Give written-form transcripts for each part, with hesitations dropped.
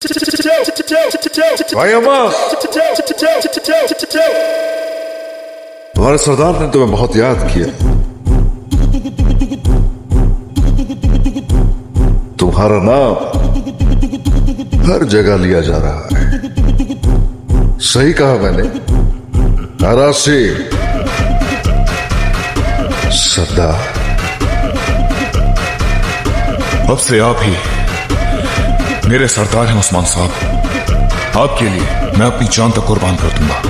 भाई अब्बास, तुम्हारे सरदार ने तुम्हें बहुत याद किया। तुम्हारा नाम हर जगह लिया जा रहा है। सही कहा मैंने, नारासी सरदार। अब से आप ही मेरे सरदार हैं उस्मान साहब। आपके लिए मैं अपनी जान तक कुर्बान कर दूंगा।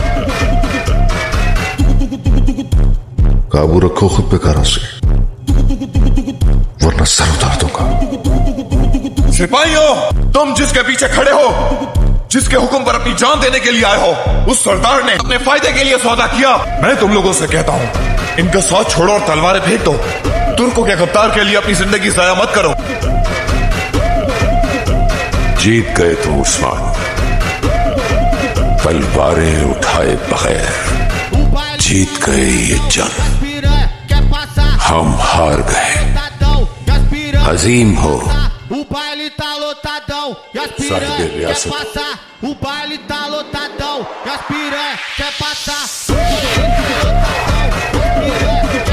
काबू रखो खुद पे करासी, वरना सर उतार दूंगा। सिपाहियों, तुम जिसके पीछे खड़े हो, जिसके हुक्म पर अपनी जान देने के लिए आए हो, उस सरदार ने अपने फायदे के लिए सौदा किया। मैं तुम लोगों से कहता हूं, इनका साथ छोड़ो और तलवारें फेंक दो। तुर्कों के गद्दार के लिए अपनी जिंदगी जाया मत करो। जीत गए तुम उस्मान, तलवारें उठाए बगैर जीत गए ये जंग। हम हार गए। हजीम हो O baile tá lotadão e as piranha quer passar. O baile tá lotadão e as piranha quer passar. O baile tá lotadão e as piranha